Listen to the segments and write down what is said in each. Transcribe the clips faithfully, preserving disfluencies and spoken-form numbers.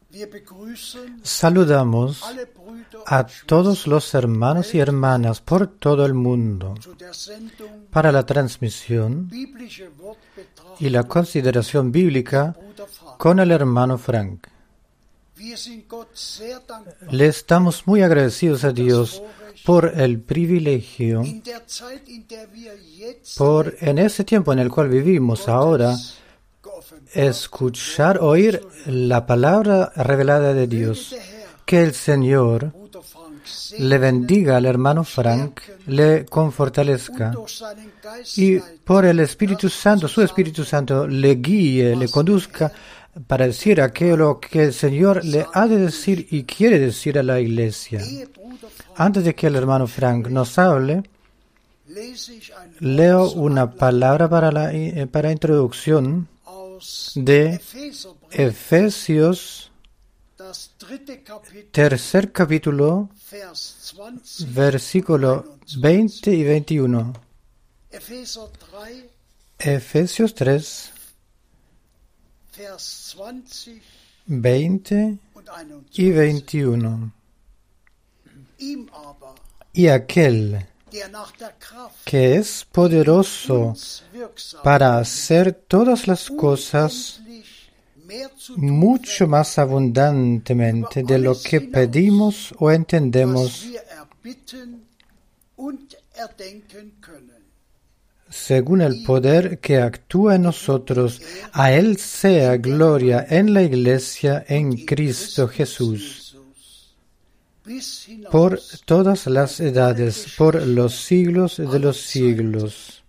Saludamos a todos los hermanos y hermanas por todo el mundo para la transmisión y la consideración bíblica con el hermano Frank. Le estamos muy agradecidos a Dios por el privilegio, por en ese tiempo en el cual vivimos ahora, escuchar, oír la palabra revelada de Dios. Que el Señor le bendiga al hermano Frank, le confortalezca y por el Espíritu Santo, su Espíritu Santo, le guíe, le conduzca para decir aquello que el Señor le ha de decir y quiere decir a la iglesia. Antes de que el hermano Frank nos hable, leo una palabra para la para introducción de Efesios, tercer capítulo, versículo veinte y veintiuno. Efesios tres, veinte y veintiuno. Y aquel que es poderoso para hacer todas las cosas mucho más abundantemente de lo que pedimos o entendemos, según el poder que actúa en nosotros. A Él sea gloria en la Iglesia en Cristo Jesús, por todas las edades, por los siglos de los siglos.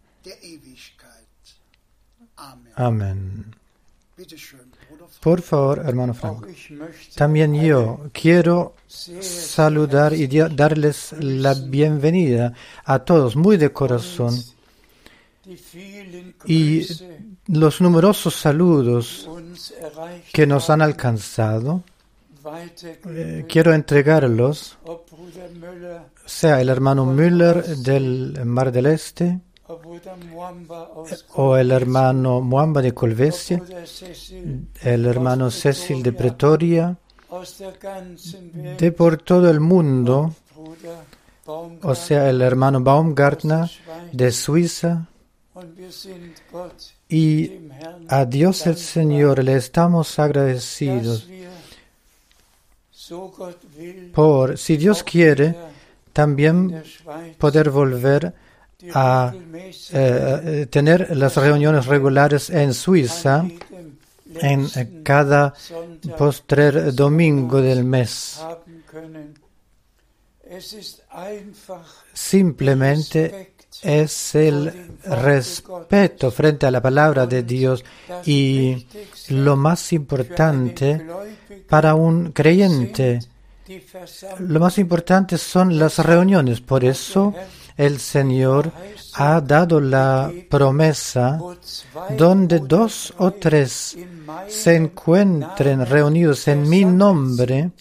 Amén. Por favor, hermano Frank. También yo quiero saludar y darles la bienvenida a todos, muy de corazón, y los numerosos saludos que nos han alcanzado. Eh, quiero entregarlos, sea el hermano Müller del Mar del Este, o el hermano Muamba de Colvesia, el hermano Cecil de Pretoria, de por todo el mundo, o sea, el hermano Baumgartner de Suiza. Y a Dios el Señor le estamos agradecidos por, si Dios quiere, también poder volver a eh, tener las reuniones regulares en Suiza en cada postrer domingo del mes. Simplemente es el respeto frente a la palabra de Dios, y lo más importante para un creyente, lo más importante son las reuniones. Por eso el Señor ha dado la promesa: donde dos o tres se encuentren reunidos en mi nombre.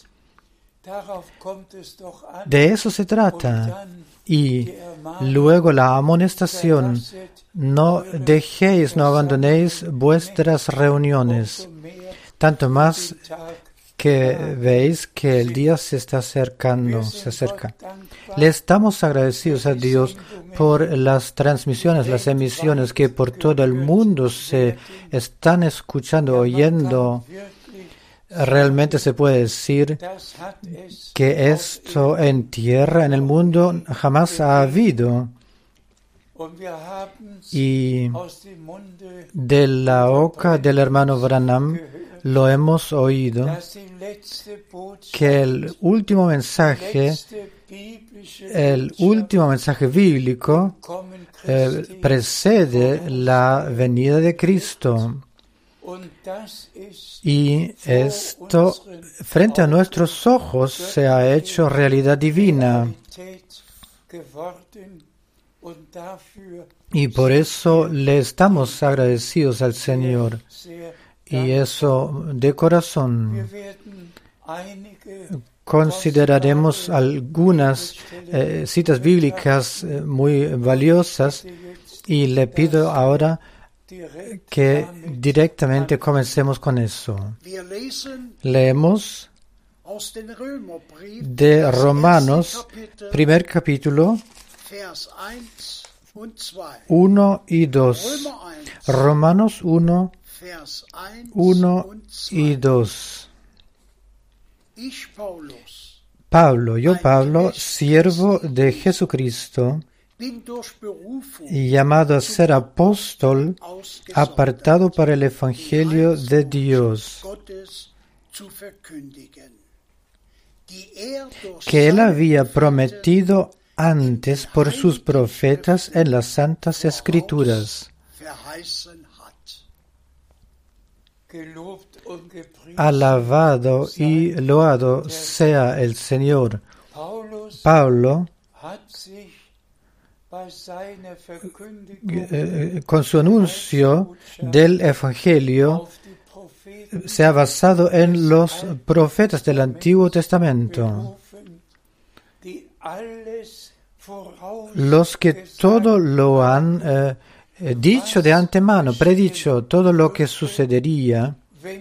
De eso se trata. Y luego la amonestación: no dejéis, no abandonéis vuestras reuniones, tanto más que veis que el día se está acercando, se acerca. Le estamos agradecidos a Dios por las transmisiones, las emisiones que por todo el mundo se están escuchando, oyendo. Realmente se puede decir que esto en tierra, en el mundo, jamás ha habido. Y de la boca del hermano Branham lo hemos oído, que el último mensaje, el último mensaje bíblico eh, precede la venida de Cristo. Y esto, frente a nuestros ojos, se ha hecho realidad divina. Y por eso le estamos agradecidos al Señor. Y eso de corazón. Consideraremos algunas eh, citas bíblicas eh, muy valiosas, y le pido ahora que directamente comencemos con eso. Leemos de Romanos, primer capítulo, uno y dos. Romanos uno, uno y dos. Pablo, yo Pablo, siervo de Jesucristo, y llamado a ser apóstol, apartado para el Evangelio de Dios, que él había prometido antes por sus profetas en las Santas Escrituras. Alabado y loado sea el Señor. Pablo, eh, con su anuncio del Evangelio, se ha basado en los profetas del Antiguo Testamento, los que todo lo han eh, dicho de antemano, predicho todo lo que sucedería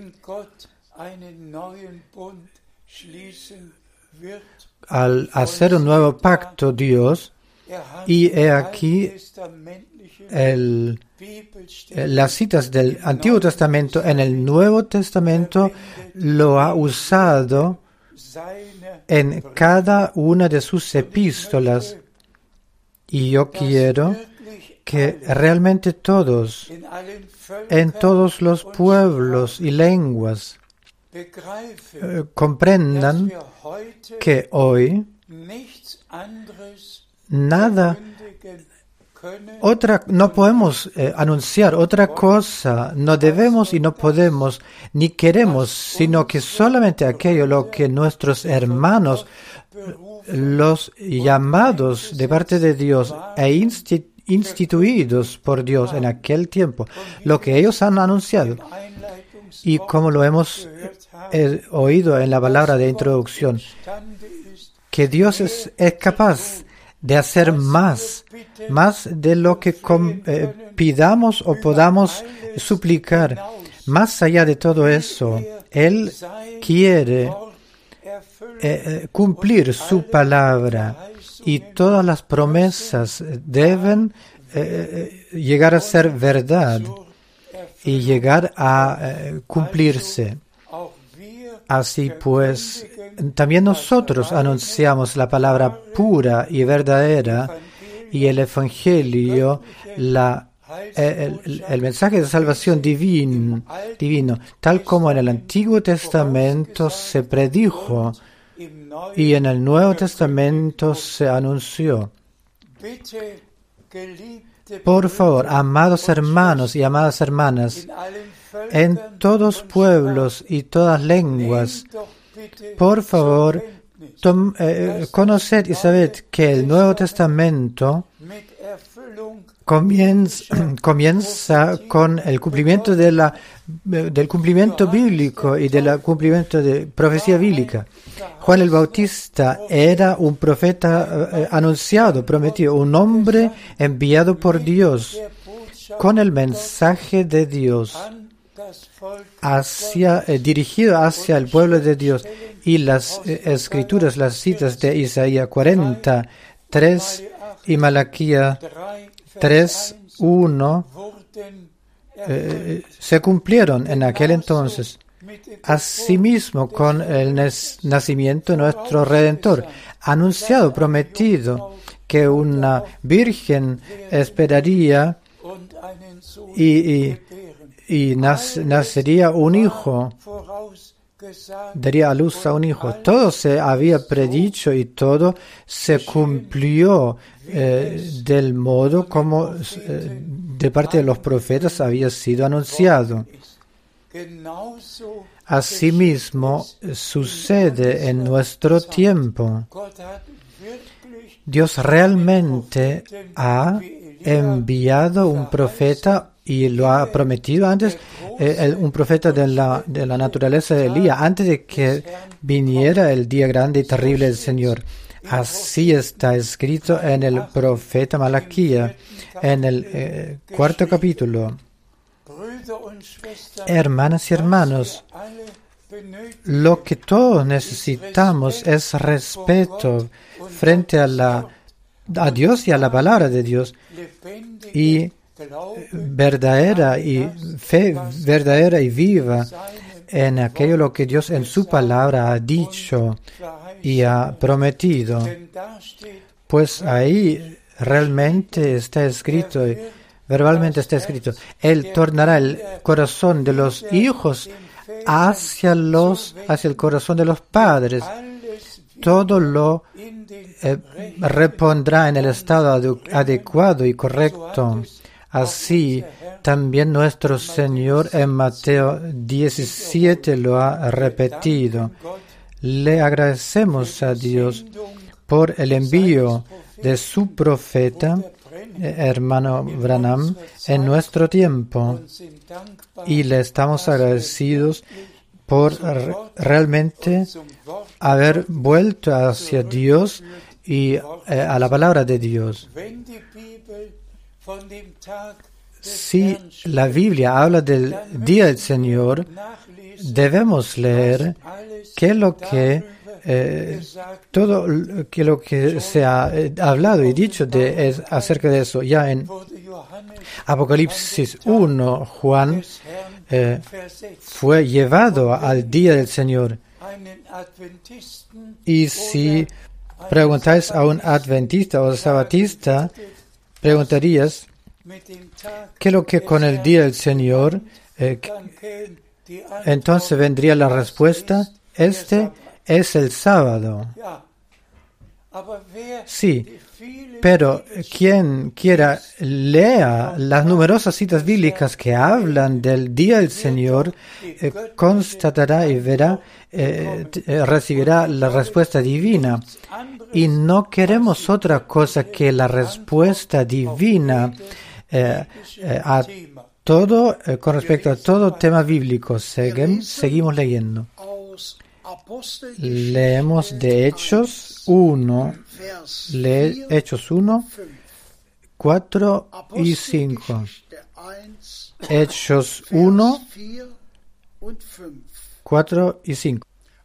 al hacer un nuevo pacto Dios. Y he aquí el, las citas del Antiguo Testamento en el Nuevo Testamento lo ha usado en cada una de sus epístolas. Y yo quiero que realmente todos, en todos los pueblos y lenguas, eh, comprendan que hoy nada, otra, no podemos eh, anunciar otra cosa, no debemos y no podemos, ni queremos, sino que solamente aquello lo que nuestros hermanos, los llamados de parte de Dios e institu- instituidos por Dios en aquel tiempo, lo que ellos han anunciado. Y como lo hemos eh, oído en la palabra de introducción, que Dios es, es capaz de hacer más, más de lo que com, eh, pidamos o podamos suplicar. Más allá de todo eso, Él quiere eh, eh, cumplir su palabra y todas las promesas deben eh, llegar a ser verdad y llegar a eh, cumplirse. Así pues, también nosotros anunciamos la palabra pura y verdadera y el Evangelio, la, el, el, el mensaje de salvación divino, divino, tal como en el Antiguo Testamento se predijo y en el Nuevo Testamento se anunció. Por favor, amados hermanos y amadas hermanas, en todos pueblos y todas lenguas, por favor, tom, eh, conoced y sabed que el Nuevo Testamento comienza, comienza con el cumplimiento de la, del cumplimiento bíblico y del cumplimiento de profecía bíblica. Juan el Bautista era un profeta eh, anunciado, prometido, un hombre enviado por Dios con el mensaje de Dios. Hacia, eh, dirigido hacia el pueblo de Dios, y las eh, escrituras, las citas de Isaías cuarenta, tres y Malaquía tres, uno eh, se cumplieron en aquel entonces. Asimismo, con el nacimiento de nuestro Redentor, anunciado, prometido, que una virgen esperaría y, y Y nacería un hijo, daría a luz a un hijo. Todo se había predicho y todo se cumplió eh, del modo como eh, de parte de los profetas había sido anunciado. Asimismo sucede en nuestro tiempo. Dios realmente ha enviado un profeta y lo ha prometido antes, eh, el, un profeta de la, de la naturaleza de Elías, antes de que viniera el día grande y terrible del Señor. Así está escrito en el profeta Malaquía, en el eh, cuarto capítulo. Hermanas y hermanos, lo que todos necesitamos es respeto frente a, la, a Dios y a la palabra de Dios, y verdadera y fe verdadera y viva en aquello lo que Dios en su palabra ha dicho y ha prometido. Pues ahí realmente está escrito, verbalmente está escrito, Él tornará el corazón de los hijos hacia los, hacia el corazón de los padres. Todo lo eh, repondrá en el estado adu- adecuado y correcto. Así también nuestro Señor en Mateo diecisiete lo ha repetido. Le agradecemos a Dios por el envío de su profeta, eh, hermano Branham, en nuestro tiempo, y le estamos agradecidos por re- realmente haber vuelto hacia Dios y eh, a la palabra de Dios. Si la Biblia habla del día del Señor, debemos leer que lo que eh, todo que lo que se ha eh, hablado y dicho de, es acerca de eso. Ya en Apocalipsis uno, Juan eh, fue llevado al día del Señor. Y si preguntáis a un adventista o sabatista, preguntarías, ¿qué es lo que con el día del Señor? Eh, entonces vendría la respuesta, este es el sábado. Sí, pero quien quiera lea las numerosas citas bíblicas que hablan del día del Señor, eh, constatará y verá, eh, eh, recibirá la respuesta divina. Y no queremos otra cosa que la respuesta divina eh, eh, a todo, eh, con respecto a todo tema bíblico. Seguen, seguimos leyendo. Leemos de Hechos uno, le, Hechos uno, cuatro y cinco. Hechos uno, cuatro y cinco.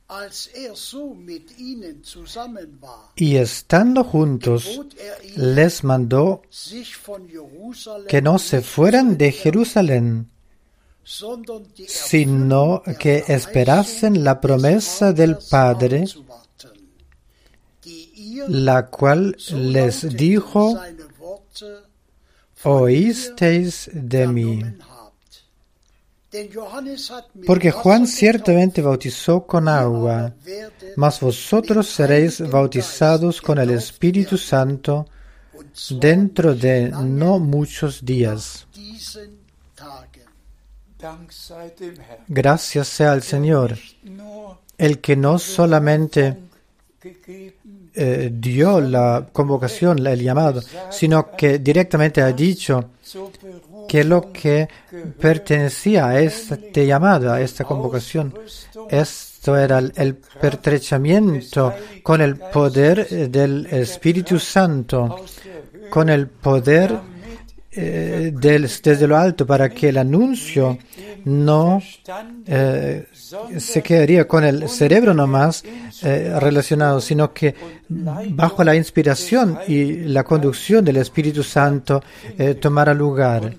Y estando juntos, les mandó que no se fueran de Jerusalén, sino que esperasen la promesa del Padre, la cual les dijo, oísteis de mí. Porque Juan ciertamente bautizó con agua, mas vosotros seréis bautizados con el Espíritu Santo dentro de no muchos días. Gracias sea al Señor, el que no solamente eh, dio la convocación, el llamado, sino que directamente ha dicho que lo que pertenecía a este llamado, a esta convocación, esto era el, el pertrechamiento con el poder del Espíritu Santo, con el poder eh, del, desde lo alto, para que el anuncio no eh, se quedaría con el cerebro nomás eh, relacionado, sino que bajo la inspiración y la conducción del Espíritu Santo eh, tomara lugar.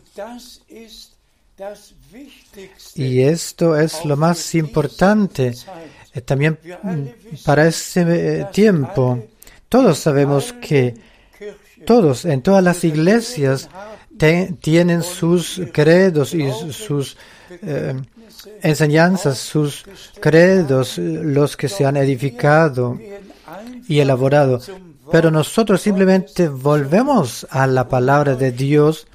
Y esto es lo más importante eh, también para ese eh, tiempo. Todos sabemos que todos en todas las iglesias te, tienen sus credos y sus eh, enseñanzas, sus credos, los que se han edificado y elaborado. Pero nosotros simplemente volvemos a la palabra de Dios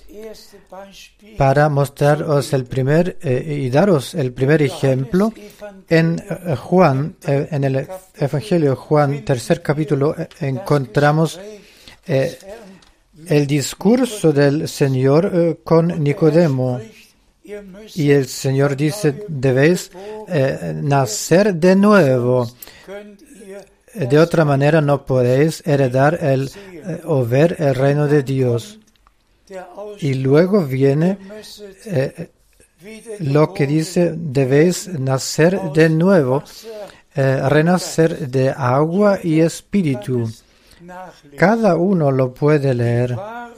para mostraros el primer eh, y daros el primer ejemplo en eh, Juan, eh, en el Evangelio de Juan, tercer capítulo, eh, encontramos eh, el discurso del Señor eh, con Nicodemo. Y el Señor dice, debéis eh, nacer de nuevo. De otra manera no podéis heredar el, eh, o ver el reino de Dios. Y luego viene eh, lo que dice, debéis nacer de nuevo, eh, renacer de agua y espíritu. Cada uno lo puede leer.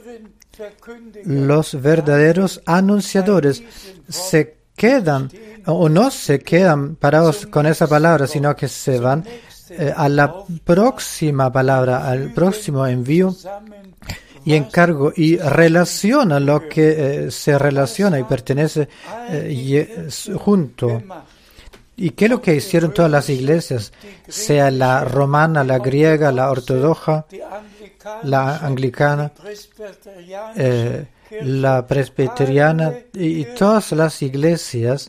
Los verdaderos anunciadores se quedan o no se quedan parados con esa palabra, sino que se van eh, a la próxima palabra, al próximo envío y encargo, y relaciona lo que eh, se relaciona y pertenece eh, y, junto. ¿Y qué es lo que hicieron todas las iglesias? Sea la romana, la griega, la ortodoxa, la anglicana, eh, la presbiteriana y, y todas las iglesias.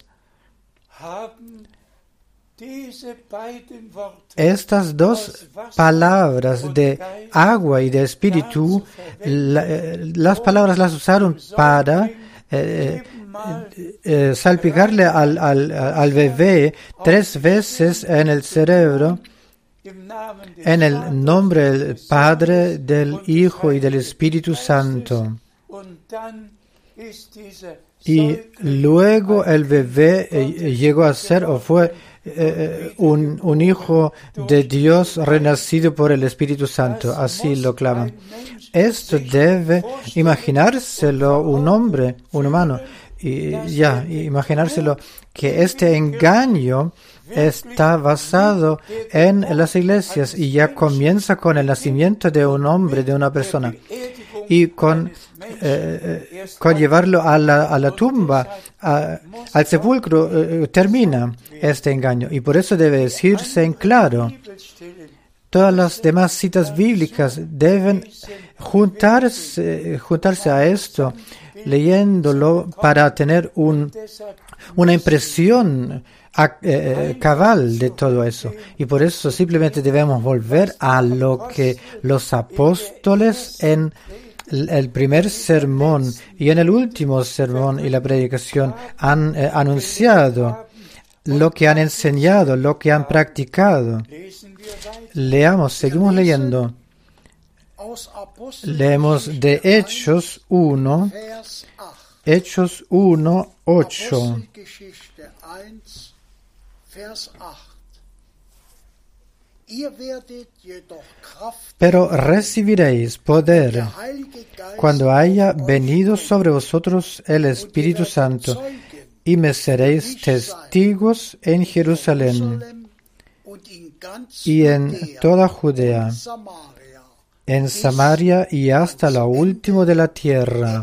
Estas dos palabras de agua y de espíritu, la, eh, las palabras las usaron para eh, eh, salpicarle al, al, al bebé tres veces en el cerebro, en el nombre del Padre, del Hijo y del Espíritu Santo. Y luego el bebé eh, llegó a ser o fue eh, un, un hijo de Dios renacido por el Espíritu Santo. Así lo claman. Esto debe imaginárselo un hombre, un humano. Y ya, imaginárselo que este engaño está basado en las iglesias y ya comienza con el nacimiento de un hombre, de una persona. Y con, eh, con llevarlo a la, a la tumba, a, al sepulcro, eh, termina este engaño. Y por eso debe decirse en claro, todas las demás citas bíblicas deben juntarse, juntarse a esto, leyéndolo para tener un, una impresión eh, cabal de todo eso. Y por eso simplemente debemos volver a lo que los apóstoles en el primer sermón y en el último sermón y la predicación han eh, anunciado, lo que han enseñado, lo que han practicado. Leamos, seguimos leyendo. Leemos de Hechos uno, Hechos uno, ocho. Pero recibiréis poder cuando haya venido sobre vosotros el Espíritu Santo, y me seréis testigos en Jerusalén y en toda Judea, en Samaria y hasta lo último de la tierra.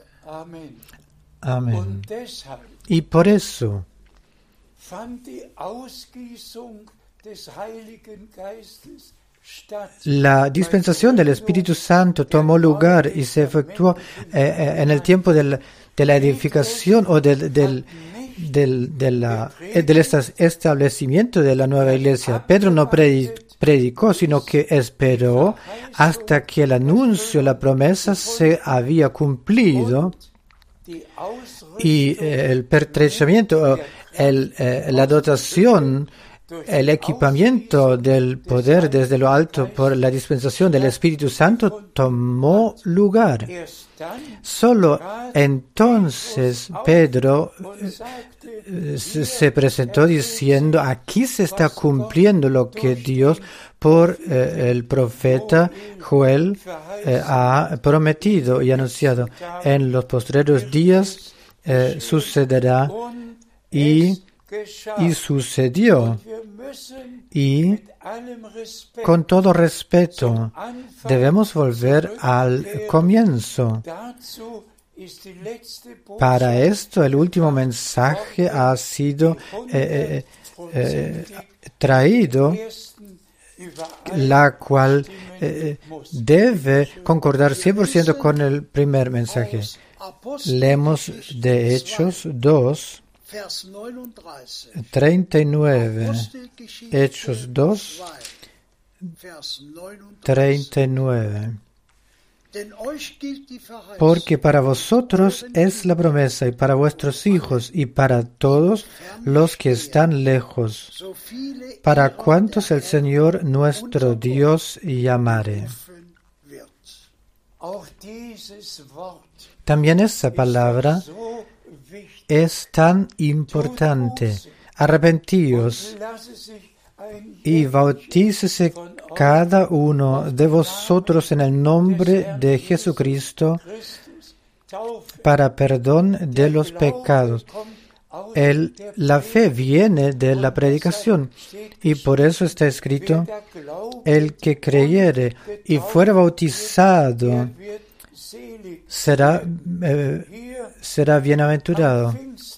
Amén. Y por eso la dispensación del Espíritu Santo tomó lugar y se efectuó eh, en el tiempo del, de la edificación o del, del, del, de la, del establecimiento de la nueva iglesia. Pedro no predicó, sino que esperó hasta que el anuncio, la promesa se había cumplido y eh, el pertrechamiento, el, eh, la dotación, el equipamiento del poder desde lo alto por la dispensación del Espíritu Santo tomó lugar. Solo entonces Pedro eh, se presentó diciendo, aquí se está cumpliendo lo que Dios por eh, el profeta Joel eh, ha prometido y anunciado. En los postreros días eh, sucederá y Y sucedió. Y con todo respeto, debemos volver al comienzo. Para esto, el último mensaje ha sido eh, eh, traído, la cual eh, debe concordar cien por ciento con el primer mensaje. Leemos de Hechos dos, treinta y nueve, Hechos dos, treinta y nueve. Porque para vosotros es la promesa, y para vuestros hijos, y para todos los que están lejos, para cuantos el Señor nuestro Dios llamare. También esa palabra es tan importante. Arrepentíos y bautícese cada uno de vosotros en el nombre de Jesucristo para perdón de los pecados. El, la fe viene de la predicación y por eso está escrito: el que creyere y fuere bautizado será, eh, será bienaventurado.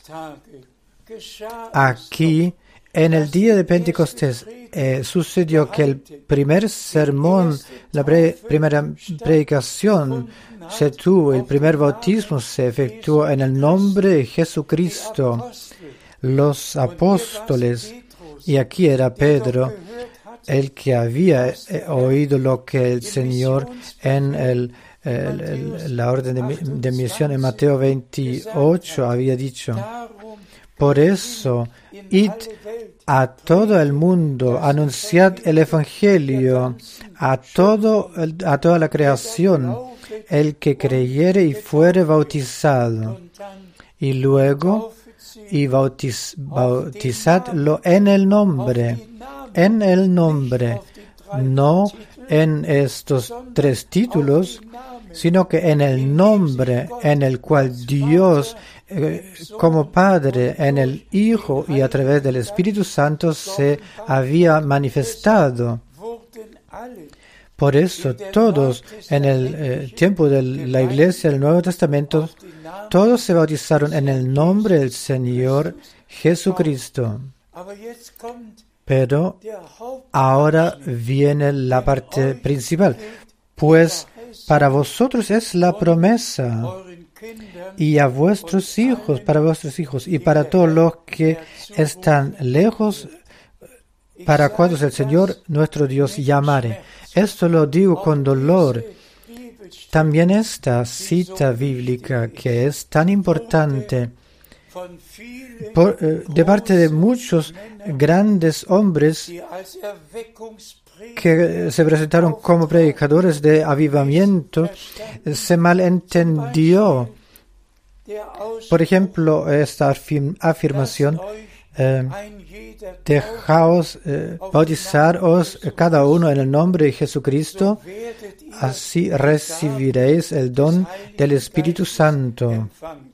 Aquí, en el día de Pentecostés, eh, sucedió que el primer sermón, la pre, primera predicación se tuvo, el primer bautismo se efectuó en el nombre de Jesucristo. Los apóstoles, y aquí era Pedro, el que había oído lo que el Señor en el, el, el, la orden de, de misión en Mateo veintiocho había dicho: por eso, id a todo el mundo, anunciad el Evangelio a, todo, a toda la creación. El que creyere y fuere bautizado, y luego, y bautiz, bautizadlo en el nombre, en el nombre, no en estos tres títulos, sino que en el nombre en el cual Dios, eh, como Padre, en el Hijo y a través del Espíritu Santo se había manifestado. Por eso todos en el eh, tiempo de la Iglesia del Nuevo Testamento, todos se bautizaron en el nombre del Señor Jesucristo. Pero ahora viene la parte principal, pues para vosotros es la promesa, y a vuestros hijos, para vuestros hijos, y para todos los que están lejos, para cuantos el Señor nuestro Dios llamare. Esto lo digo con dolor. También esta cita bíblica, que es tan importante, por, eh, de parte de muchos grandes hombres que se presentaron como predicadores de avivamiento, se malentendió. Por ejemplo, esta afirm- afirmación: eh, dejaos eh, bautizaros cada uno en el nombre de Jesucristo, así recibiréis el don del Espíritu Santo.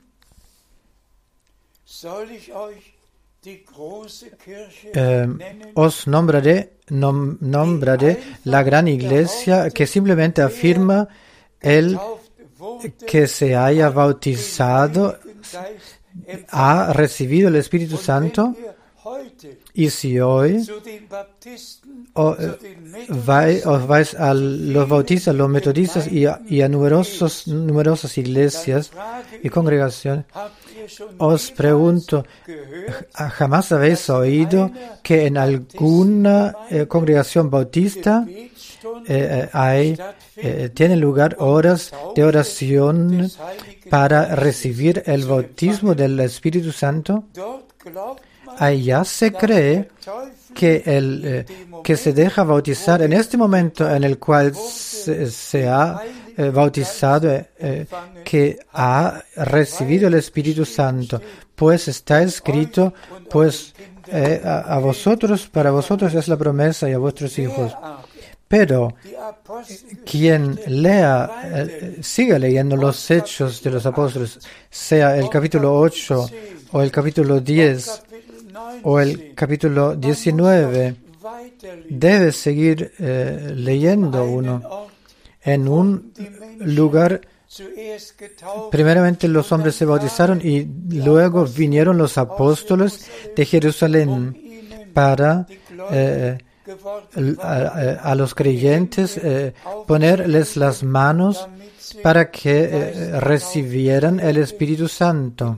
Eh, os nombraré, nom, nombraré la gran iglesia que simplemente afirma el que se haya bautizado, ha recibido el Espíritu Santo. Y si hoy o, eh, vai, os vais a los bautistas, los metodistas y a, y a numerosos, numerosas iglesias y congregaciones, os pregunto, ¿jamás habéis oído que en alguna eh, congregación bautista eh, hay, eh, tienen lugar horas de oración para recibir el bautismo del Espíritu Santo? Allá se cree que el eh, que se deja bautizar en este momento en el cual se, se ha eh, bautizado, eh, eh, que ha recibido el Espíritu Santo, pues está escrito, pues eh, a, a vosotros, para vosotros es la promesa y a vuestros hijos. Pero quien lea, eh, siga leyendo los Hechos de los Apóstoles, sea el capítulo ocho o el capítulo diez o el capítulo diecinueve, debe seguir eh, leyendo uno. En un lugar, primeramente los hombres se bautizaron y luego vinieron los apóstoles de Jerusalén para eh, a, a los creyentes eh, ponerles las manos para que eh, recibieran el Espíritu Santo.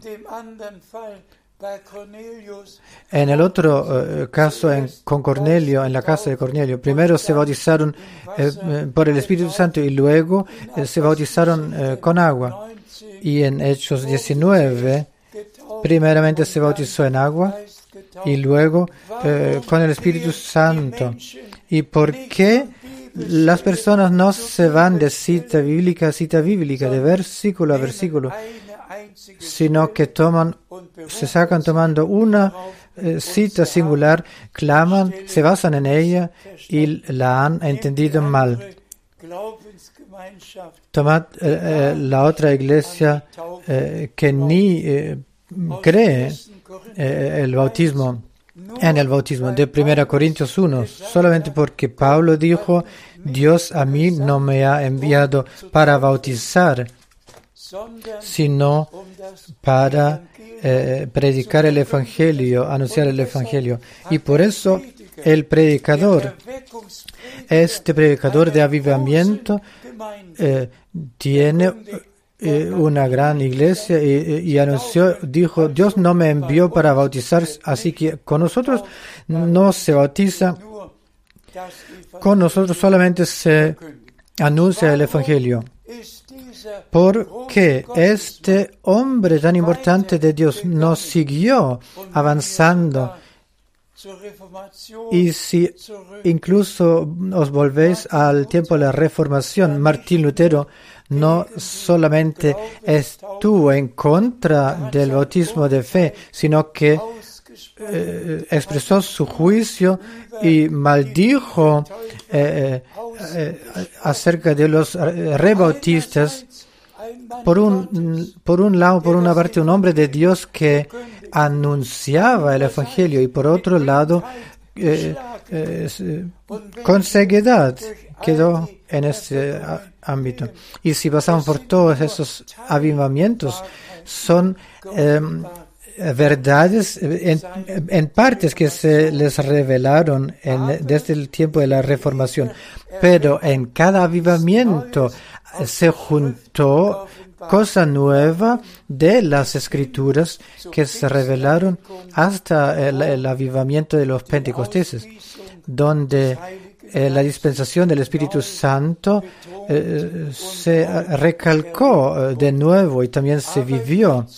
En el otro uh, caso, en, con Cornelio, en la casa de Cornelio, primero se bautizaron eh, eh, por el Espíritu Santo y luego eh, se bautizaron eh, con agua. Y en Hechos diecinueve, primeramente se bautizó en agua y luego eh, con el Espíritu Santo. ¿Y por qué las personas no se van de cita bíblica a cita bíblica, de versículo a versículo, sino que toman, se sacan tomando una eh, cita singular, claman, se basan en ella y la han entendido mal. Tomad eh, eh, la otra iglesia eh, que ni eh, cree eh, el bautismo, en el bautismo de primera Corintios uno, solamente porque Pablo dijo, Dios a mí no me ha enviado para bautizar, sino para eh, predicar el Evangelio, anunciar el Evangelio. Y por eso el predicador, este predicador de avivamiento, eh, tiene eh, una gran iglesia y, y anunció, dijo, Dios no me envió para bautizar, así que con nosotros no se bautiza, con nosotros solamente se anuncia el Evangelio. Porque este hombre tan importante de Dios nos siguió avanzando. Y si incluso os volvéis al tiempo de la Reformación, Martín Lutero no solamente estuvo en contra del bautismo de fe, sino que eh, expresó su juicio y maldijo eh, eh, acerca de los rebautistas. Por un, por un lado, por una parte, un hombre de Dios que anunciaba el Evangelio y por otro lado, eh, eh, con ceguedad quedó en este ámbito. Y si pasamos por todos esos avivamientos, son eh, verdades en, en partes que se les revelaron en, desde el tiempo de la Reformación, pero en cada avivamiento se juntó cosa nueva de las Escrituras que se revelaron hasta el, el avivamiento de los Pentecosteses, donde eh, la dispensación del Espíritu Santo eh, se recalcó eh, de nuevo y también se vivió.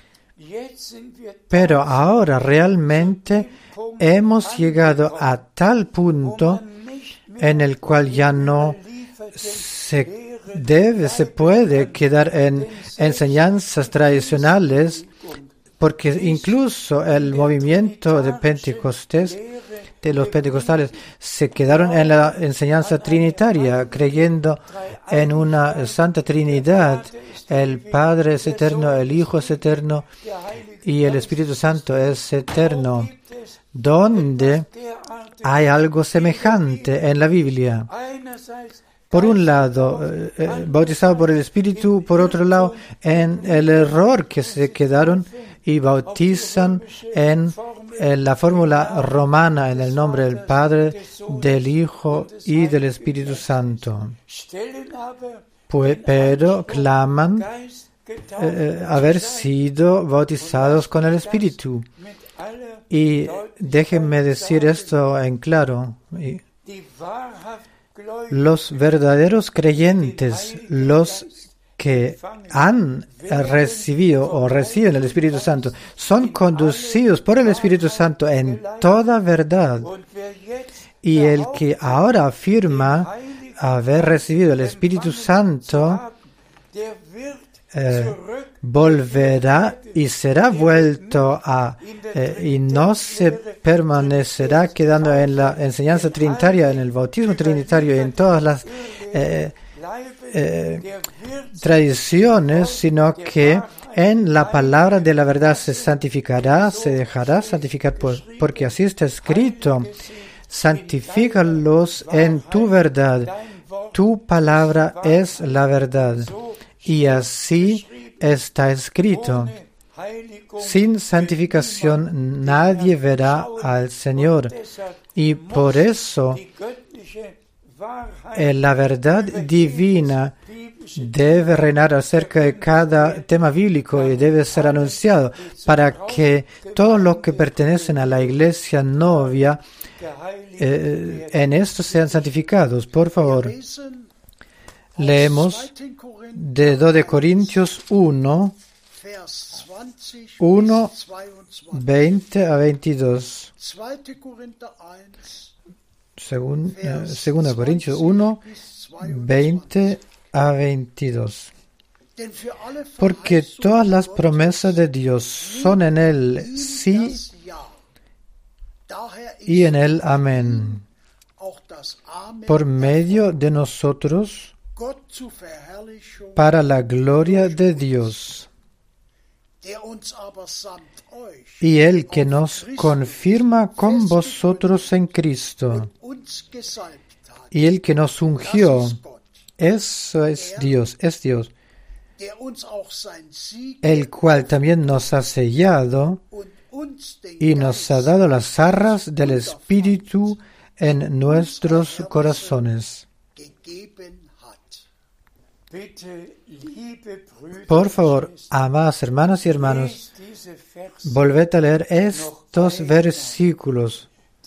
Pero ahora realmente hemos llegado a tal punto en el cual ya no se debe, se puede quedar en enseñanzas tradicionales, porque incluso el movimiento de Pentecostés, de los pentecostales, se quedaron en la enseñanza trinitaria, creyendo en una Santa Trinidad. El Padre es eterno, el Hijo es eterno y el Espíritu Santo es eterno. ¿Dónde hay algo semejante en la Biblia? Por un lado, eh, bautizado por el Espíritu, por otro lado, en el error que se quedaron y bautizan en, en la fórmula romana, en el nombre del Padre, del Hijo y del Espíritu Santo. Pues, pero claman eh, haber sido bautizados con el Espíritu. Y déjenme decir esto en claro. Y, los verdaderos creyentes, los que han recibido o reciben el Espíritu Santo, son conducidos por el Espíritu Santo en toda verdad. Y el que ahora afirma haber recibido el Espíritu Santo, eh, volverá y será vuelto a, eh, y no se permanecerá quedando en la enseñanza trinitaria, en el bautismo trinitario y en todas las eh, eh, tradiciones, sino que en la palabra de la verdad se santificará, se dejará santificar, por, porque así está escrito: santifícalos en tu verdad, tu palabra es la verdad. Y así está escrito: sin santificación nadie verá al Señor. Y por eso eh, la verdad divina debe reinar acerca de cada tema bíblico y debe ser anunciado para que todos los que pertenecen a la iglesia novia eh, en esto sean santificados. Por favor, leemos de dos de Corintios uno, uno, veinte a veintidós. Según, eh, segunda Corintios uno, veinte a veintidós. Porque todas las promesas de Dios son en Él sí y en Él amén. Por medio de nosotros, para la gloria de Dios. Y el que nos confirma con vosotros en Cristo, y el que nos ungió, eso es Dios, es Dios, el cual también nos ha sellado y nos ha dado las arras del Espíritu en nuestros corazones. Por favor, amadas hermanas y hermanos, volved a leer estos versículos.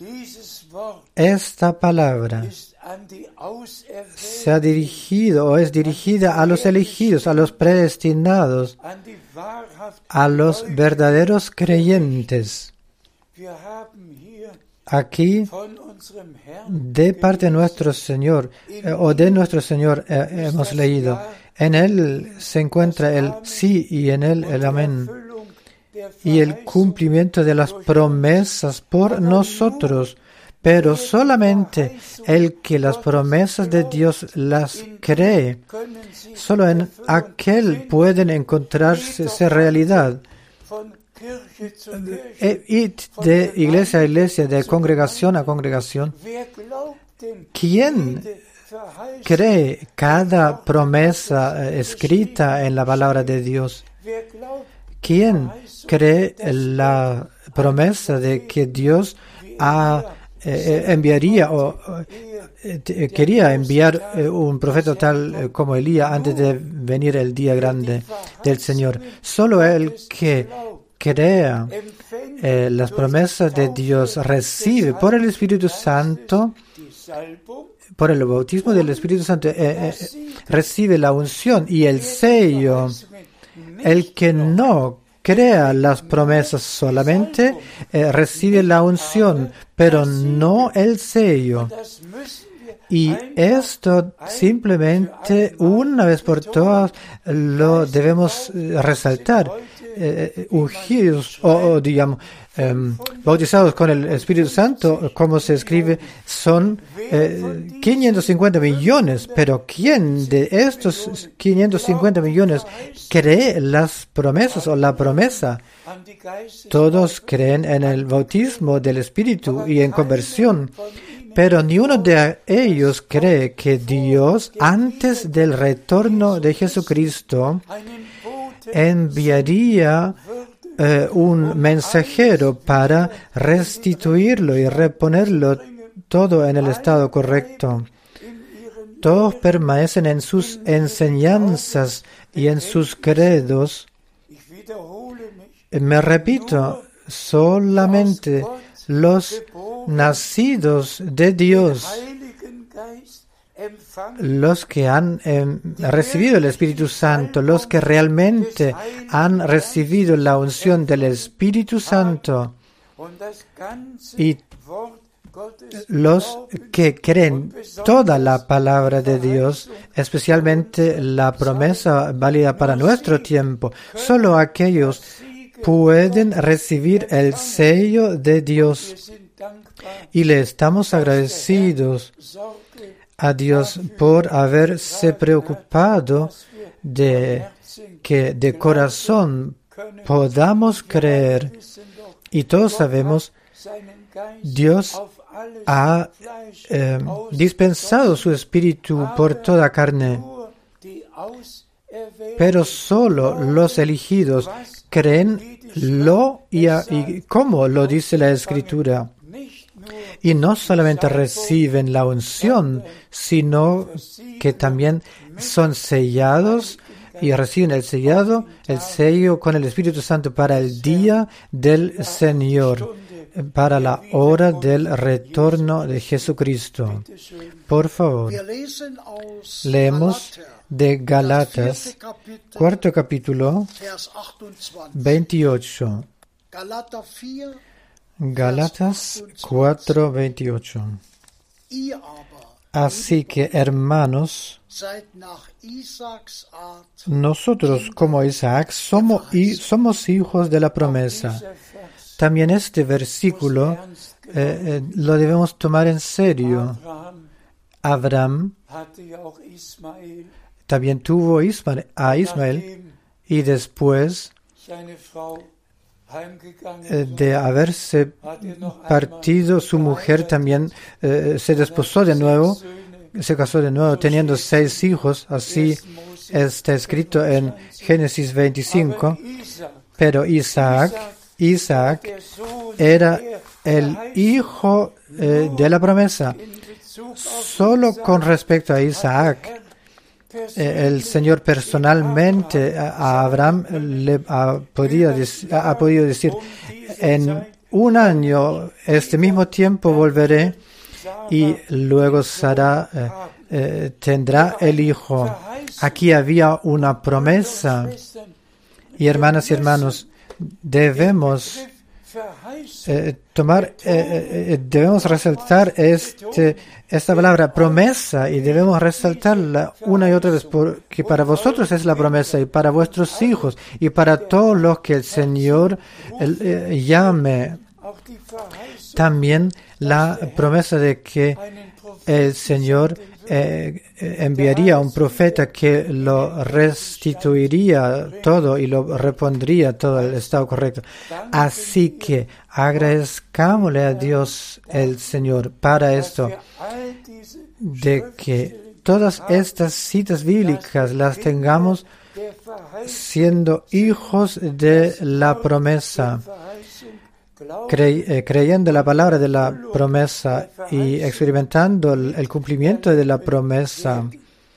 Esta palabra se ha dirigido o es dirigida a los elegidos, a los predestinados, a los verdaderos creyentes. Aquí, de parte de nuestro Señor, eh, o de nuestro Señor, eh, hemos leído, en Él se encuentra el sí y en Él el amén, y el cumplimiento de las promesas por nosotros, pero solamente el que las promesas de Dios las cree, solo en aquel pueden encontrarse realidad. Y de iglesia a iglesia, de congregación a congregación, ¿quién cree cada promesa escrita en la palabra de Dios? ¿Quién cree la promesa de que Dios ha, eh, enviaría o eh, quería enviar eh, un profeta tal eh, como Elías antes de venir el día grande del Señor? Solo el que crea eh, las promesas de Dios recibe por el Espíritu Santo, por el bautismo del Espíritu Santo, eh, eh, recibe la unción y el sello. El que no crea las promesas solamente eh, recibe la unción, pero no el sello. Y esto simplemente una vez por todas lo debemos resaltar. Eh, ungidos o, o digamos eh, bautizados con el Espíritu Santo, como se escribe, son eh, quinientos cincuenta millones, pero ¿quién de estos quinientos cincuenta millones cree las promesas o la promesa? Todos creen en el bautismo del Espíritu y en conversión, pero ni uno de ellos cree que Dios, antes del retorno de Jesucristo, enviaría eh, un mensajero para restituirlo y reponerlo todo en el estado correcto. Todos permanecen en sus enseñanzas y en sus credos. Me repito, solamente los nacidos de Dios, los que han eh, recibido el Espíritu Santo, los que realmente han recibido la unción del Espíritu Santo y los que creen toda la palabra de Dios, especialmente la promesa válida para nuestro tiempo, solo aquellos pueden recibir el sello de Dios. Y le estamos agradecidos a Dios por haberse preocupado de que de corazón podamos creer. Y todos sabemos, Dios ha eh, dispensado su Espíritu por toda carne, pero solo los elegidos creen lo y, a, y como lo dice la Escritura. Y no solamente reciben la unción, sino que también son sellados y reciben el sellado, el sello con el Espíritu Santo para el día del Señor, para la hora del retorno de Jesucristo. Por favor, leemos de Galatas, cuarto capítulo, veintiocho. Galatas cuatro, veintiocho. Así que, hermanos, nosotros como Isaac somos, y somos hijos de la promesa. También este versículo eh, eh, lo debemos tomar en serio. Abraham también tuvo Ismael, a Ismael, y después eh, de haberse partido, su mujer también eh, se desposó de nuevo, se casó de nuevo, teniendo seis hijos. Así está escrito en Génesis veinticinco. Pero Isaac, Isaac era el hijo eh, de la promesa. Solo con respecto a Isaac, eh, el Señor personalmente a, a Abraham le ha podido, ha podido decir, en un año, este mismo tiempo volveré y luego Sara eh, eh, tendrá el hijo. Aquí había una promesa. Y hermanas y hermanos, debemos eh, tomar, eh, eh, debemos resaltar este, esta palabra promesa, y debemos resaltarla una y otra vez, porque para vosotros es la promesa, y para vuestros hijos, y para todos los que el Señor eh, llame. También la promesa de que el Señor eh, enviaría un profeta que lo restituiría todo y lo repondría todo al estado correcto. Así que agradezcámosle a Dios el Señor para esto, de que todas estas citas bíblicas las tengamos siendo hijos de la promesa, Cre- eh, creyendo la palabra de la promesa y experimentando el, el cumplimiento de la promesa.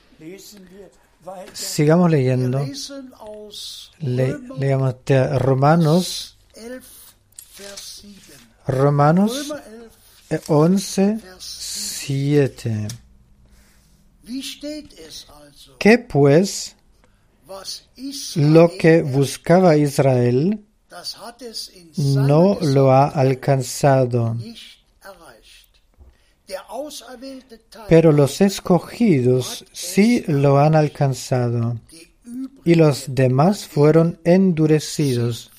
Sigamos leyendo. Le, leamos de Romanos, Romanos once, siete. ¿Qué pues lo que buscaba Israel no lo ha alcanzado? Pero los escogidos sí lo han alcanzado, y los demás fueron endurecidos.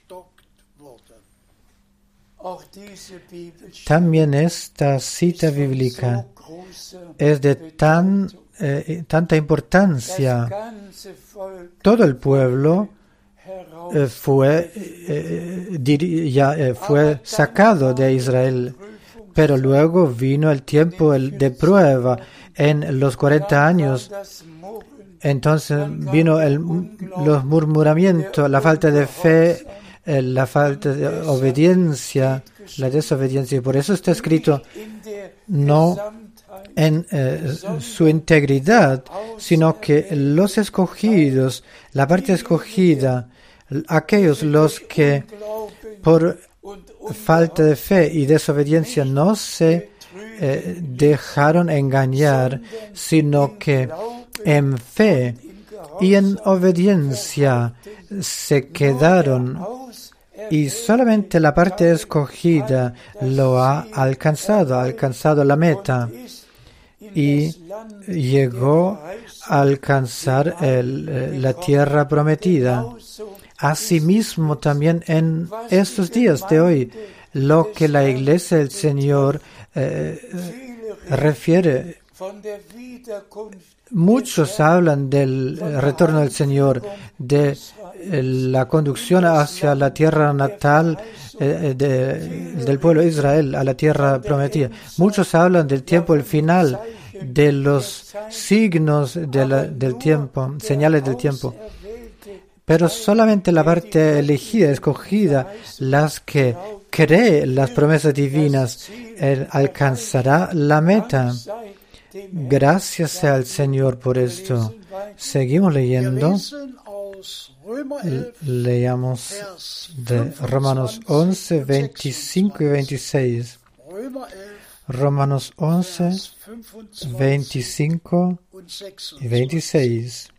También esta cita bíblica es de tan, eh, tanta importancia. Todo el pueblo eh, fue, eh, dir, ya, eh, fue sacado de Israel, pero luego vino el tiempo el, de prueba en los cuarenta años. Entonces vino el, los murmuramientos, la falta de fe, eh, la falta de obediencia, la desobediencia. Y por eso está escrito no en eh, su integridad, sino que los escogidos, la parte escogida, aquellos los que por falta de fe y desobediencia no se eh, dejaron engañar, sino que en fe y en obediencia se quedaron, y solamente la parte escogida lo ha alcanzado, ha alcanzado la meta y llegó a alcanzar el, la tierra prometida. Asimismo, también en estos días de hoy, lo que la Iglesia del Señor eh, refiere, muchos hablan del retorno del Señor, de eh, la conducción hacia la tierra natal eh, de, del pueblo de Israel, a la tierra prometida. Muchos hablan del tiempo, el final, de los signos de la, del tiempo, señales del tiempo. Pero solamente la parte elegida, escogida, las que cree las promesas divinas, él alcanzará la meta. Gracias sea al Señor por esto. Seguimos leyendo. Leamos de Romanos once, veinticinco y veintiséis. Romanos once, veinticinco y veintiséis.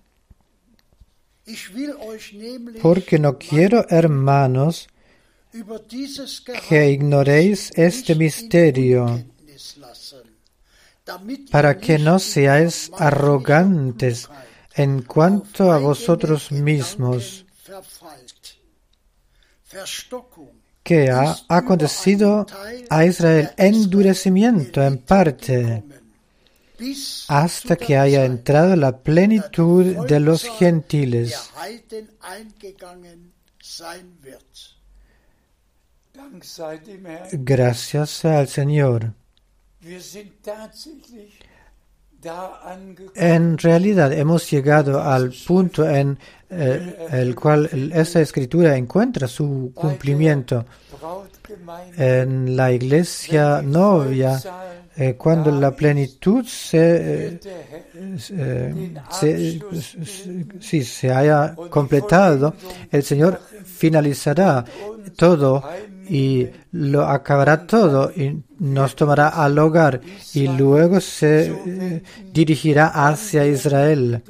Porque no quiero, hermanos, que ignoréis este misterio, para que no seáis arrogantes en cuanto a vosotros mismos, que ha acontecido a Israel endurecimiento en parte, hasta que haya entrado la plenitud de los gentiles. Gracias al Señor. En realidad hemos llegado al punto en eh, el cual esta escritura encuentra su cumplimiento. En la iglesia novia, eh, cuando la plenitud se, eh, eh, se, sí, se haya completado, el Señor finalizará todo y lo acabará todo y nos tomará al hogar y luego se eh, dirigirá hacia Israel.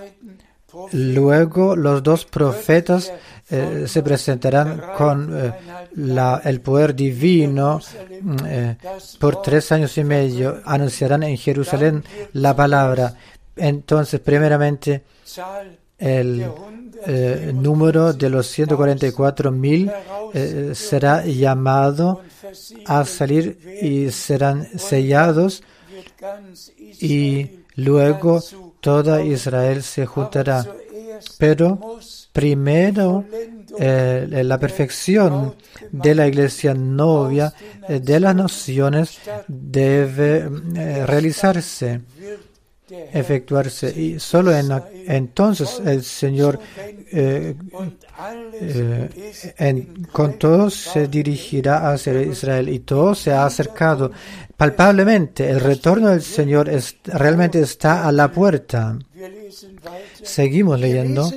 Luego los dos profetas eh, se presentarán con eh, la, el poder divino eh, por tres años y medio. Anunciarán en Jerusalén la palabra. Entonces, primeramente, el eh, número de los ciento cuarenta y cuatro mil eh, será llamado a salir y serán sellados, y luego toda Israel se juntará. Pero primero eh, la perfección de la iglesia novia eh, de las naciones debe eh, realizarse, efectuarse, y solo en, entonces el Señor eh, eh, en, con todo se dirigirá hacia Israel, y todo se ha acercado palpablemente. El retorno del Señor es, realmente está a la puerta. Seguimos leyendo.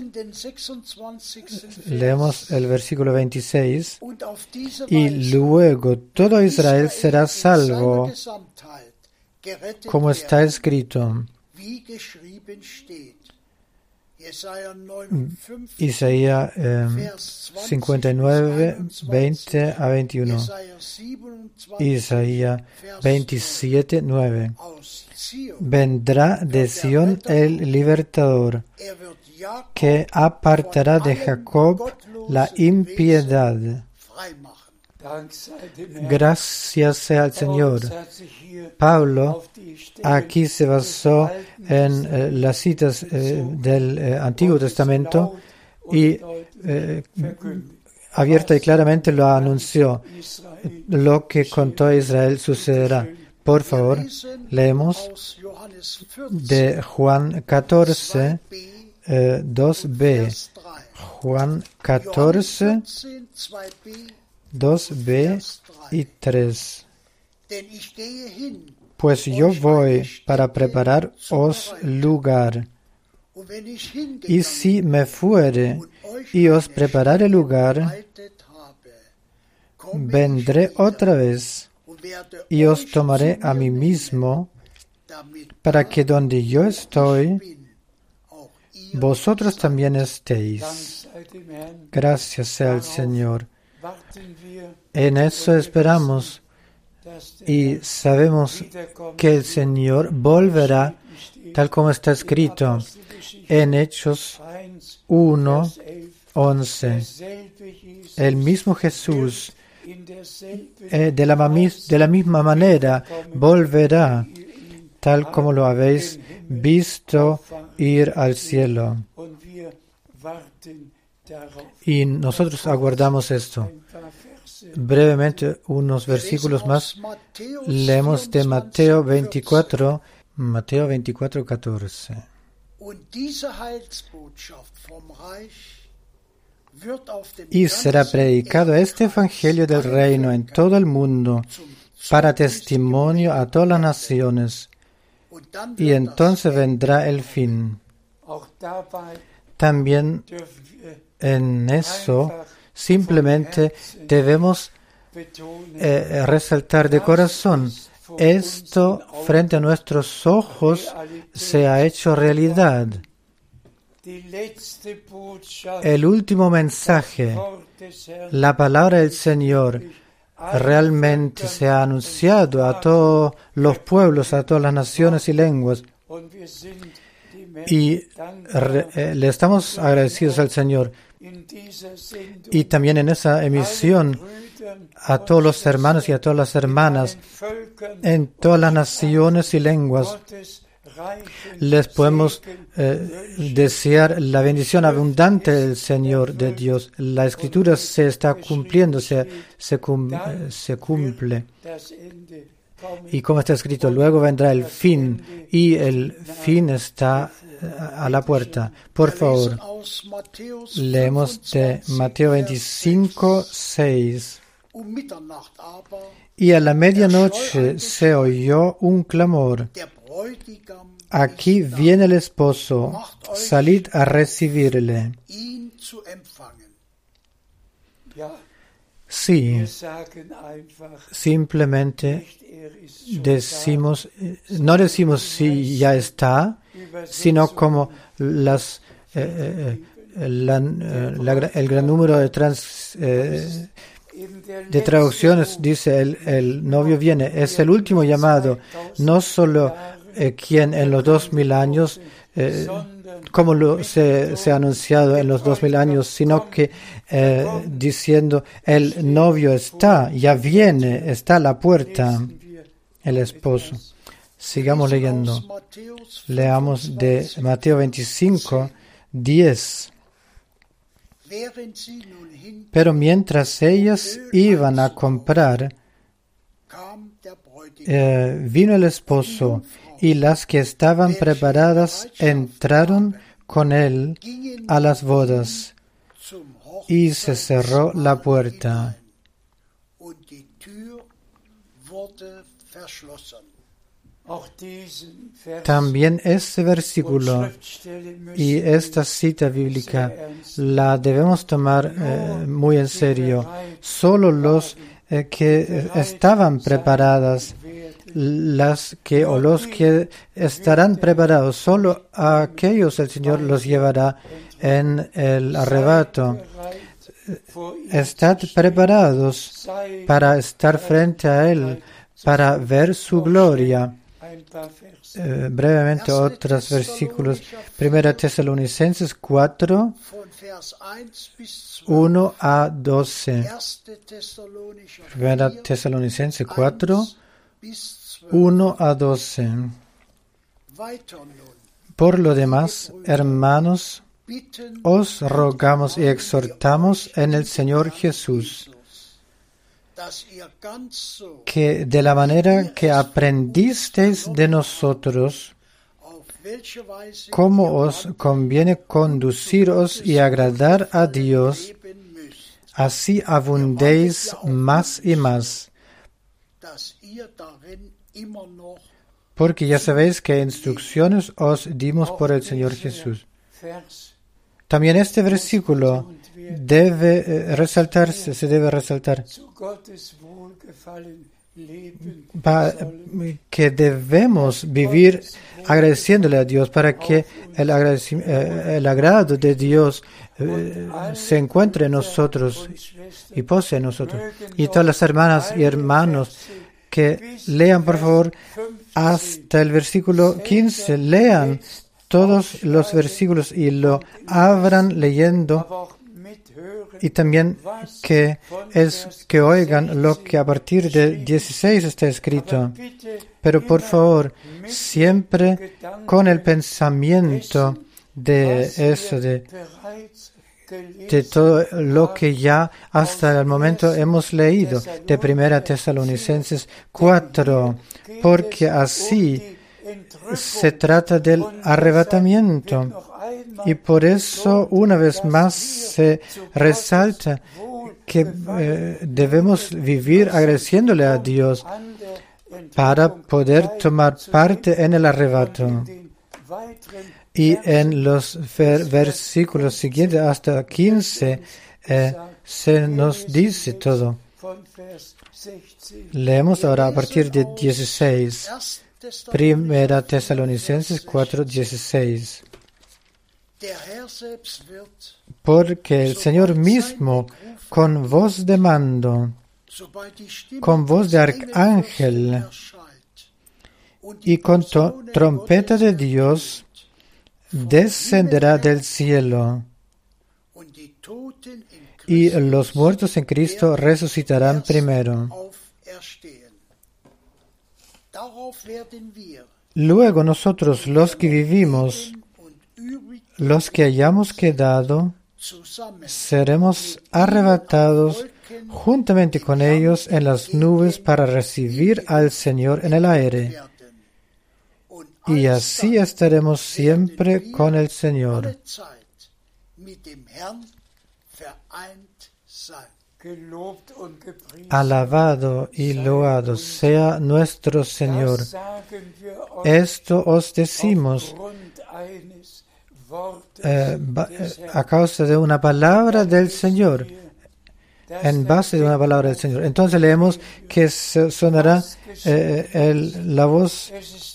Leemos el versículo veintiséis. Y luego todo Israel será salvo, como está escrito. Isaías eh, cincuenta y nueve, veinte a veintiuno. Isaías veintisiete, nueve. Vendrá de Sión el libertador, que apartará de Jacob la impiedad. Gracias sea al Señor. Pablo aquí se basó en eh, las citas eh, del eh, Antiguo Testamento y eh, abierta y claramente lo anunció. Lo que contó Israel sucederá. Por favor, leemos de Juan catorce, eh, dos b. Juan catorce, dos b y tres. Pues yo voy para prepararos lugar. Y si me fuere y os preparare lugar, vendré otra vez y os tomaré a mí mismo, para que donde yo estoy, vosotros también estéis. Gracias sea al Señor. En eso esperamos y sabemos que el Señor volverá, tal como está escrito en Hechos uno, once. El mismo Jesús, eh, de, la mamis, de la misma manera, volverá, tal como lo habéis visto ir al cielo. Y nosotros aguardamos esto. Brevemente, unos versículos más. Leemos de Mateo veinticuatro, Mateo veinticuatro, catorce. Y será predicado este evangelio del reino en todo el mundo, para testimonio a todas las naciones, y entonces vendrá el fin. También en eso simplemente debemos eh, resaltar de corazón: esto frente a nuestros ojos se ha hecho realidad. El último mensaje, la palabra del Señor, realmente se ha anunciado a todos los pueblos, a todas las naciones y lenguas. Y re, eh, le estamos agradecidos al Señor. Y también en esa emisión a todos los hermanos y a todas las hermanas en todas las naciones y lenguas les podemos eh, desear la bendición abundante del Señor de Dios. La Escritura se está cumpliendo, se, se, cum, eh, se cumple. Y como está escrito, luego vendrá el fin, y el fin está a la puerta. Por favor, leemos de Mateo veinticinco, seis. Y a la medianoche se oyó un clamor: aquí viene el esposo, salid a recibirle. Sí, simplemente decimos, no decimos si ya está, sino como las, eh, eh, la, la, el gran número de, trans, eh, de traducciones dice el, el novio viene. Es el último llamado, no solo eh, quien en los dos mil años, eh, como lo, se, se ha anunciado en los dos mil años, sino que eh, diciendo el novio está, ya viene, está a la puerta, el esposo. Sigamos leyendo. Leamos de Mateo veinticinco, diez. Pero mientras ellas iban a comprar, eh, vino el esposo, y las que estaban preparadas entraron con él a las bodas, y se cerró la puerta. También este versículo y esta cita bíblica la debemos tomar eh, muy en serio. Solo los eh, que estaban preparadas, las que o los que estarán preparados, solo a aquellos el Señor los llevará en el arrebato. Estad preparados para estar frente a Él, para ver su gloria. Eh, brevemente otros versículos. Primera Tesalonicenses cuatro, uno a doce. Primera Tesalonicenses cuatro, uno a doce. Por lo demás, hermanos, os rogamos y exhortamos en el Señor Jesús, que de la manera que aprendisteis de nosotros, cómo os conviene conduciros y agradar a Dios, así abundéis más y más. Porque ya sabéis qué instrucciones os dimos por el Señor Jesús. También este versículo debe eh, resaltarse, se debe resaltar pa, que debemos vivir agradeciéndole a Dios para que el, eh, el agrado de Dios eh, se encuentre en nosotros y posee en nosotros. Y todas las hermanas y hermanos que lean, por favor, hasta el versículo quince, lean todos los versículos y lo abran leyendo, y también que es que oigan lo que a partir de dieciséis está escrito. Pero por favor, siempre con el pensamiento de eso, de, de todo lo que ya hasta el momento hemos leído de Primera Tesalonicenses cuatro, porque así se trata del arrebatamiento. Y por eso, una vez más, se resalta que eh, debemos vivir agradeciéndole a Dios para poder tomar parte en el arrebato. Y en los ver- versículos siguientes, hasta quince, eh, se nos dice todo. Leemos ahora a partir de dieciséis. Primera Tesalonicenses cuatro, dieciséis. Porque el Señor mismo, con voz de mando, con voz de arcángel y con to- trompeta de Dios, descenderá del cielo, y los muertos en Cristo resucitarán primero. Luego nosotros, los que vivimos, los que hayamos quedado, seremos arrebatados juntamente con ellos en las nubes para recibir al Señor en el aire. Y así estaremos siempre con el Señor. Alabado y loado sea nuestro Señor. Esto os decimos eh, ba- eh, a causa de una palabra del Señor, en base de una palabra del Señor. Entonces leemos que se- sonará eh, el- la voz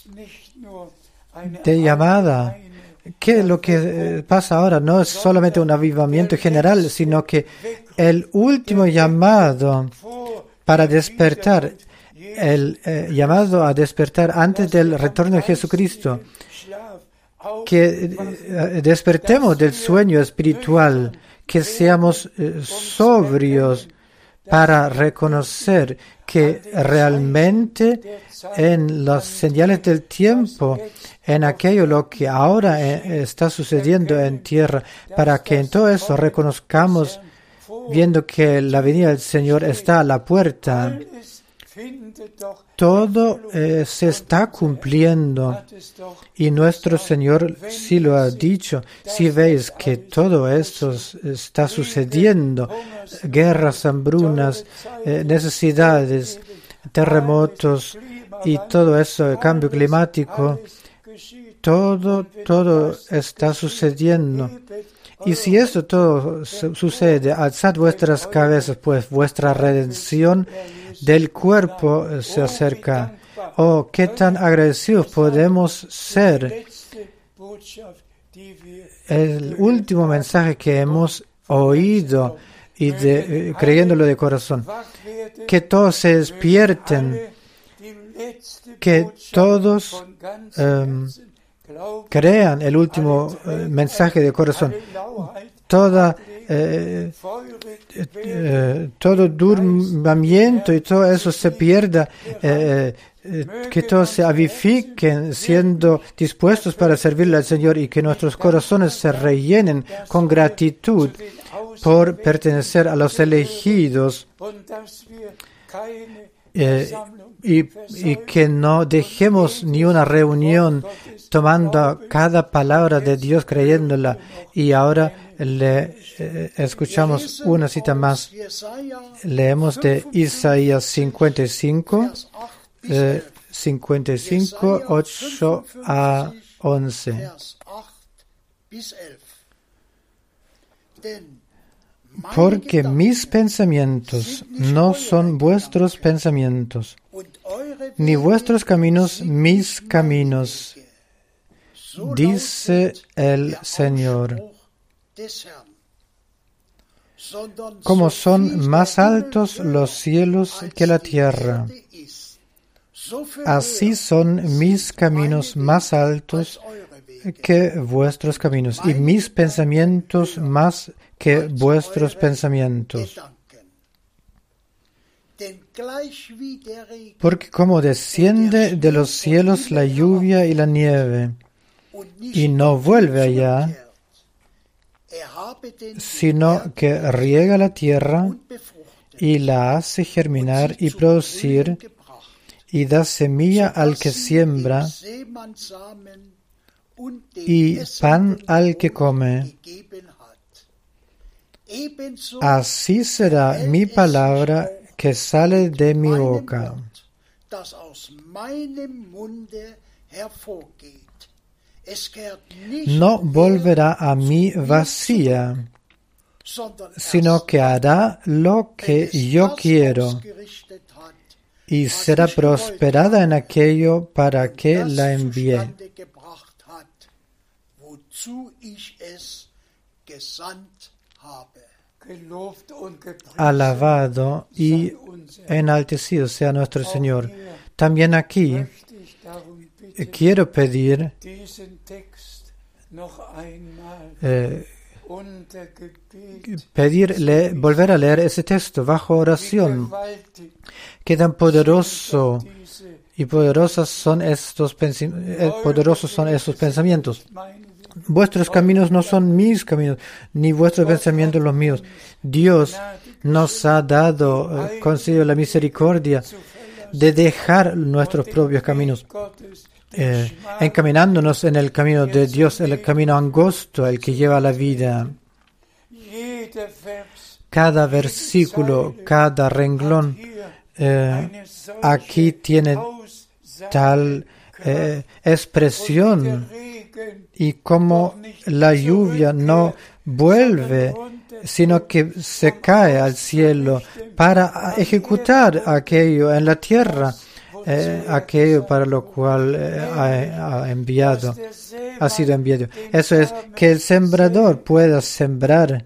de llamada. Que lo que eh, pasa ahora no es solamente un avivamiento general, sino que el último llamado para despertar, el eh, llamado a despertar antes del retorno de Jesucristo, que eh, despertemos del sueño espiritual, que seamos eh, sobrios para reconocer que realmente en las señales del tiempo, en aquello lo que ahora eh, está sucediendo en tierra, para que en todo eso reconozcamos, viendo que la venida del Señor está a la puerta, todo eh, se está cumpliendo, y nuestro Señor sí lo ha dicho. Si veis que todo esto está sucediendo, guerras, hambrunas, eh, necesidades, terremotos y todo eso, el cambio climático, todo, todo está sucediendo. Y si esto todo su- sucede, alzad vuestras cabezas, pues vuestra redención del cuerpo eh, se acerca. Oh, qué tan agradecidos podemos ser. El último mensaje que hemos oído y de, eh, creyéndolo de corazón, que todos se despierten, que todos em, crean el último eh, mensaje de corazón. Toda, eh, eh, eh, todo durmamiento y todo eso se pierda, eh, eh, que todos se avifiquen siendo dispuestos para servirle al Señor, y que nuestros corazones se rellenen con gratitud por pertenecer a los elegidos, eh, y, y que no dejemos ni una reunión tomando cada palabra de Dios, creyéndola. Y ahora le eh, escuchamos una cita más. Leemos de Isaías cincuenta y cinco, eh, cincuenta y cinco, ocho a once. Porque mis pensamientos no son vuestros pensamientos, ni vuestros caminos mis caminos, dice el Señor. Como son más altos los cielos que la tierra, así son mis caminos más altos que vuestros caminos, y mis pensamientos más que vuestros pensamientos. Porque como desciende de los cielos la lluvia y la nieve, y no vuelve allá, sino que riega la tierra y la hace germinar y producir, y da semilla al que siembra y pan al que come. Así será mi palabra que sale de mi boca. No volverá a mí vacía, sino que hará lo que yo quiero, y será prosperada en aquello para que la envié. Alabado y enaltecido sea nuestro Señor. También aquí quiero pedir eh, pedir le, volver a leer ese texto bajo oración. Qué tan poderoso y poderosas son estos eh, poderosos son estos pensamientos. Vuestros caminos no son mis caminos, ni vuestros pensamientos los míos. Dios nos ha dado, eh, concedido la misericordia de dejar nuestros propios caminos, eh, encaminándonos en el camino de Dios, el camino angosto, el que lleva a la vida. Cada versículo, cada renglón, eh, aquí tiene tal eh, expresión, y como la lluvia no vuelve, sino que se cae al cielo para ejecutar aquello en la tierra, eh, aquello para lo cual eh, ha, ha enviado, ha sido enviado. Eso es, que el sembrador pueda sembrar,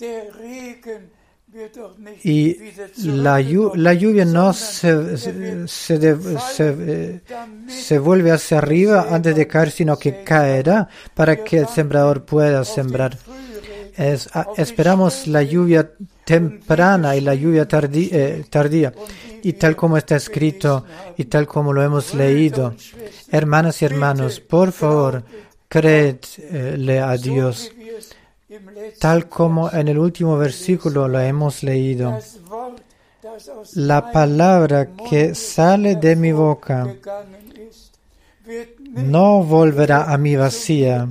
y la, llu- la lluvia no se, se, se, de- se, eh, se vuelve hacia arriba antes de caer, sino que caerá para que el sembrador pueda sembrar. Es, a, esperamos la lluvia temprana y la lluvia tardí, eh, tardía, y tal como está escrito y tal como lo hemos leído. Hermanas y hermanos, por favor, creedle a Dios, tal como en el último versículo lo hemos leído. La palabra que sale de mi boca no volverá a mí vacía,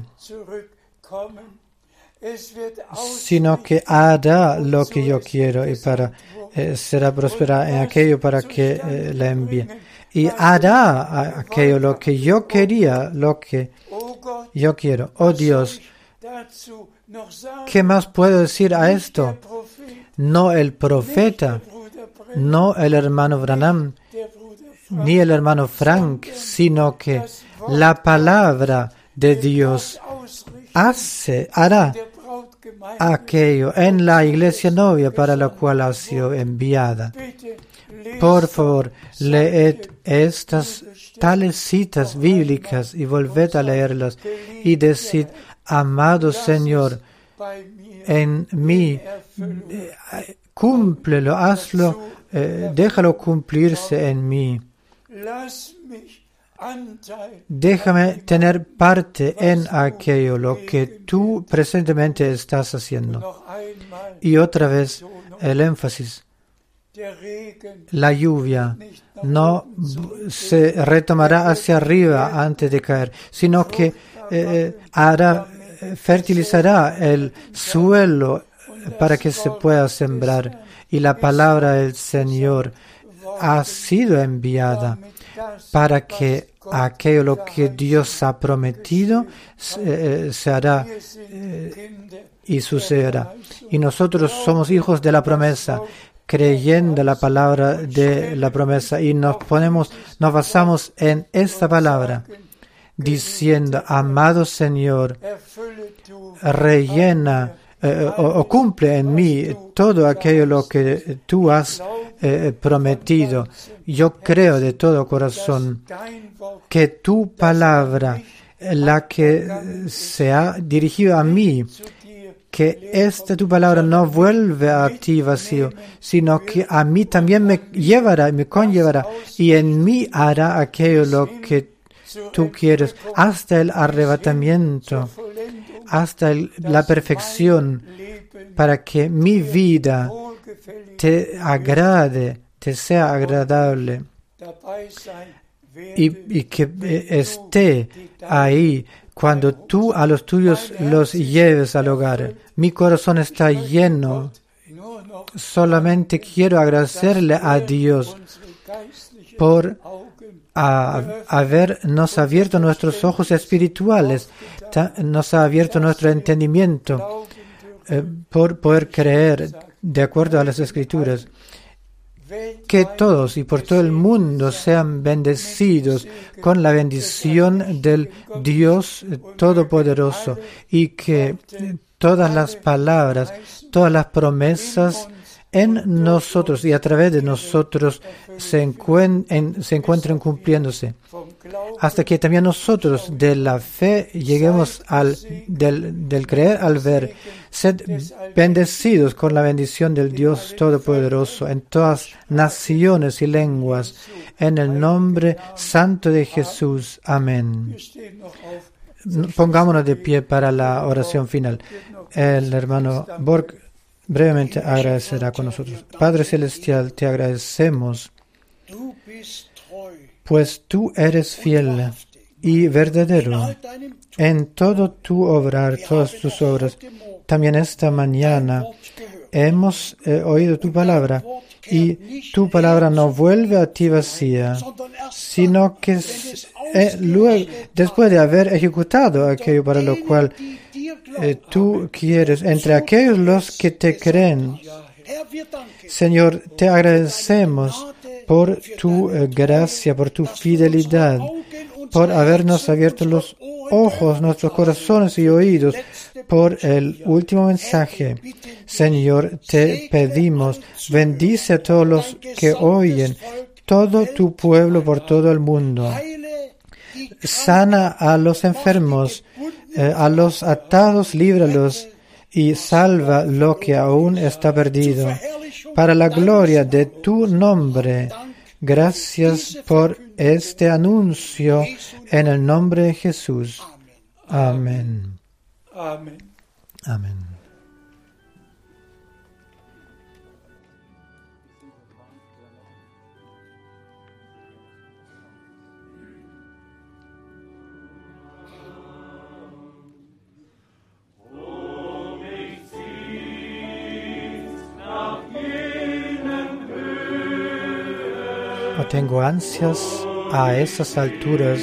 sino que hará lo que yo quiero y para eh, será próspera en aquello para que eh, la envíe. Y hará aquello lo que yo quería, lo que yo quiero. Oh Dios, ¿qué más puedo decir a esto? No el profeta, no el hermano Branham, ni el hermano Frank, sino que la palabra de Dios hace, hará aquello en la iglesia novia para la cual ha sido enviada. Por favor, leed estas tales citas bíblicas y volved a leerlas y decid: amado Señor, en mí, eh, cúmplelo, hazlo, eh, déjalo cumplirse en mí. Déjame tener parte en aquello, lo que tú presentemente estás haciendo. Y otra vez el énfasis. La lluvia no se retomará hacia arriba antes de caer, sino que eh, hará, fertilizará el suelo para que se pueda sembrar. Y la palabra del Señor ha sido enviada para que aquello lo que Dios ha prometido eh, se hará eh, y sucederá. Y nosotros somos hijos de la promesa, creyendo la palabra de la promesa, y nos ponemos, nos basamos en esta palabra, diciendo: amado Señor, rellena eh, o, o cumple en mí todo aquello lo que tú has eh, prometido. Yo creo de todo corazón que tu palabra, la que se ha dirigido a mí, que esta tu palabra no vuelve a ti vacío, sino que a mí también me llevará, me conllevará, y en mí hará aquello lo que tú quieres, hasta el arrebatamiento, hasta el, la perfección, para que mi vida te agrade, te sea agradable, y, y que esté ahí cuando tú a los tuyos los lleves al hogar. Mi corazón está lleno. Solamente quiero agradecerle a Dios por a, habernos abierto nuestros ojos espirituales, ta, nos ha abierto nuestro entendimiento, eh, por poder creer de acuerdo a las Escrituras. Que todos y por todo el mundo sean bendecidos con la bendición del Dios Todopoderoso, y que todas las palabras, todas las promesas en nosotros y a través de nosotros se, encuent- en, se encuentren cumpliéndose, hasta que también nosotros de la fe lleguemos al del, del creer al ver. Sed bendecidos con la bendición del Dios Todopoderoso en todas naciones y lenguas, en el nombre santo de Jesús. Amén. Pongámonos de pie para la oración final. El hermano Borg brevemente agradecerá con nosotros. Padre Celestial, te agradecemos, pues tú eres fiel y verdadero en todo tu obrar, todas tus obras. También esta mañana hemos eh, oído tu palabra y tu palabra no vuelve a ti vacía, sino que eh, luego, después de haber ejecutado aquello para lo cual eh, tú quieres, entre aquellos los que te creen, Señor, te agradecemos por tu eh, gracia, por tu fidelidad, por habernos abierto los ojos, nuestros corazones y oídos, por el último mensaje. Señor, te pedimos, bendice a todos los que oyen, todo tu pueblo por todo el mundo. Sana a los enfermos, eh, a los atados, líbralos y salva lo que aún está perdido. Para la gloria de tu nombre, gracias por este anuncio en el nombre de Jesús. Amén. Amen. Amén. O tengo ansias a esas alturas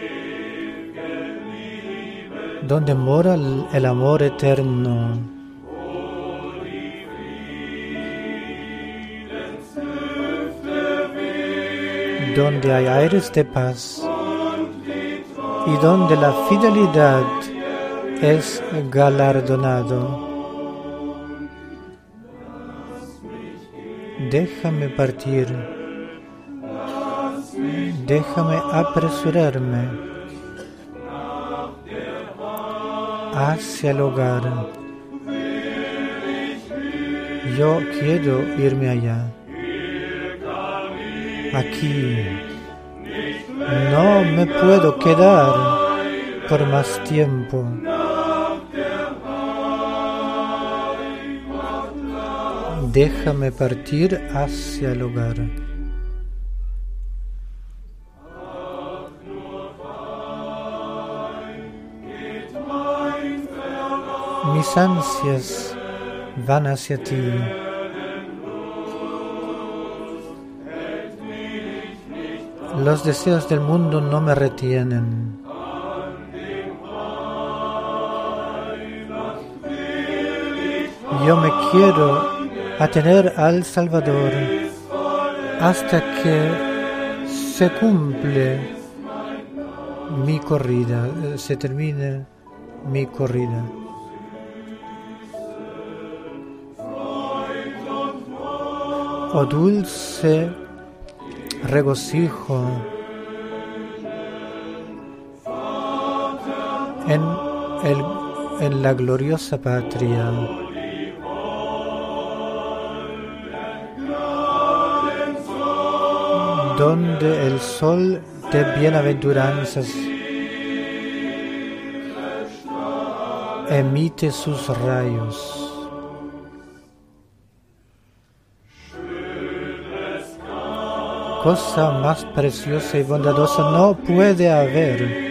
donde mora el amor eterno, donde hay aires de paz y donde la fidelidad es galardonado. Déjame partir, déjame apresurarme hacia el hogar. Yo quiero irme allá. Aquí no me puedo quedar por más tiempo. Déjame partir hacia el hogar. Mis ansias van hacia ti. Los deseos del mundo no me retienen. Yo me quiero atener al Salvador hasta que se cumple mi corrida, se termine mi corrida. Oh dulce regocijo en, el, en la gloriosa patria. Donde el sol de bienaventuranzas emite sus rayos. Cosa más preciosa y bondadosa no puede haber.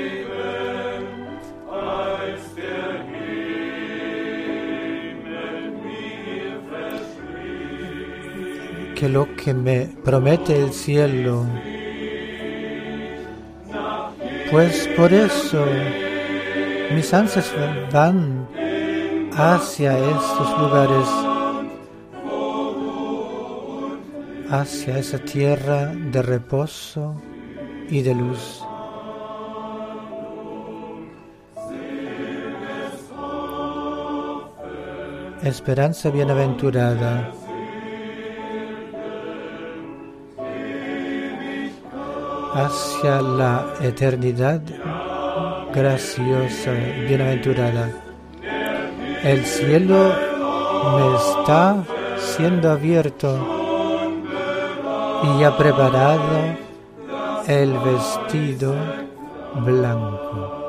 Que lo que me promete el cielo. Pues por eso mis ansias van hacia estos lugares, hacia esa tierra de reposo y de luz. esperanza bienaventurada. Hacia la eternidad graciosa, bienaventurada. El cielo me está siendo abierto y ha preparado el vestido blanco.